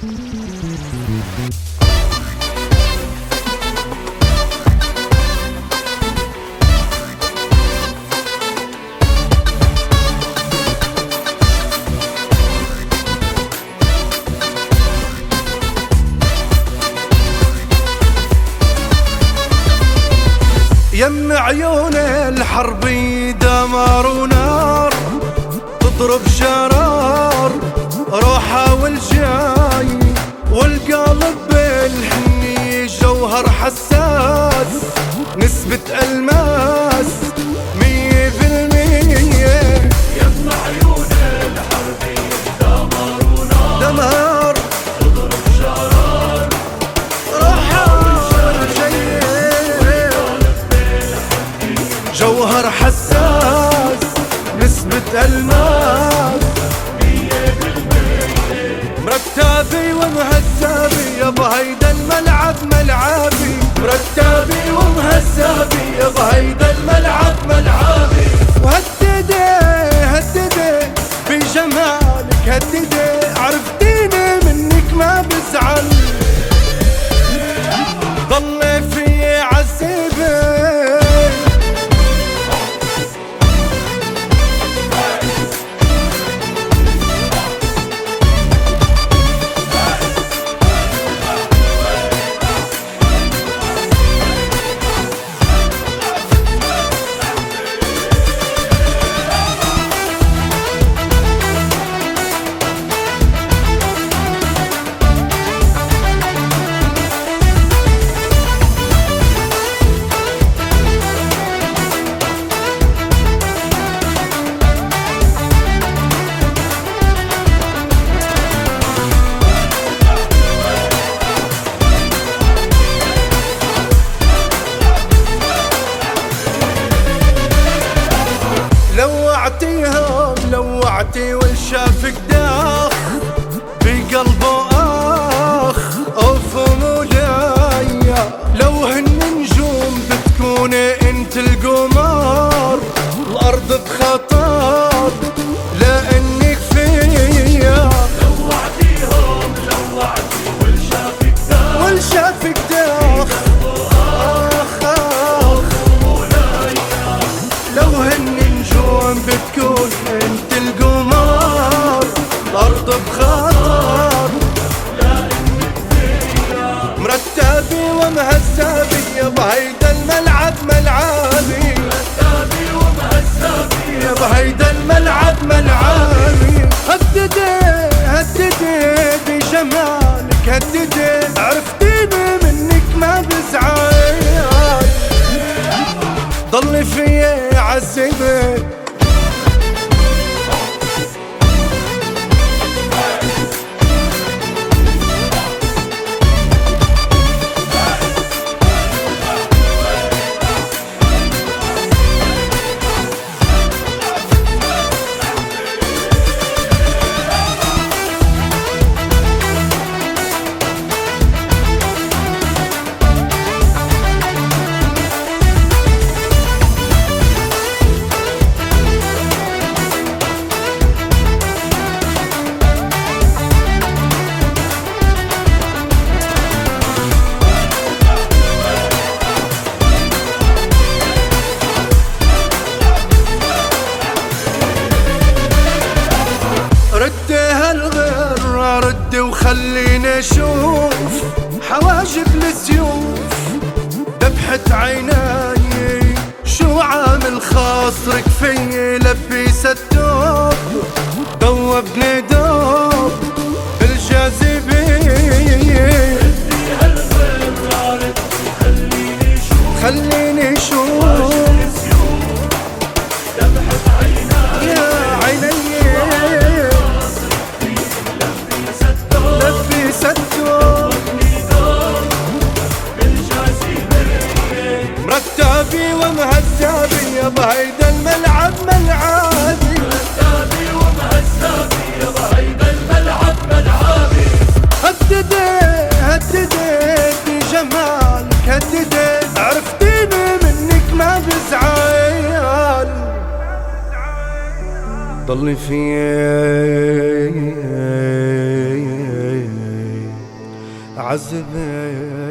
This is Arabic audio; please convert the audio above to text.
يم عيون الحرب دمار ونار تضرب شرار روحه والجاي والقلب بالحني جوهر حساس نسبة ألماس 100%. يم عيون الحرب دمار ونار دمار تضرب شرار روحه والجاي جوهر حساس نسبة ألماس 100%. مرتبي ومهذبي يابا هيدا الملعب ملعبي، مرتبي ومهذبي يابا هيدا الملعب ملعبي. وهددي هددي بجمالك هددي، عرفتيني منك ما بزعل، ضلي في عذبي. لوعتيهم لوعتي والشافك داخ بقلبه اخ اوف مولاي. لو هن نجوم بتكوني انت القمر، الارض بخطر لانك فيا. لوعتيهم لوعتي والشافك داخ والشافك داخ لو هن نجوم بتكون انت القمر، الارض بخطر لانك فيا. مرتبي ومهذبي يابا هيدا الملعب ملعبي، مرتبي ومهذبي يابا هيدا الملعب ملعبي. هددي هددي بجمالك هددي، عرفتيني منك ما بزعل، ضلي فيا عذبي. ردي هالغرة ردي وخليني اشوف حواجب السيوف ذبحت عيناي. شو عامل خاصرك في لبيس الدوب، دوبني دوب بالجاذبية. ردي هالغرة ردي خليني اشوف خليني اشوف ذبحت عيناي يا عيني لبيس الدوب مرتبي ومهذبي يابا هيدا الملعب ملعبي، مرتبي ومهذبي يابا هيدا الملعب ملعبي. هددي هددي بجمالك هددي، عرفتيني منك ما بزعل، ضلي في عذبت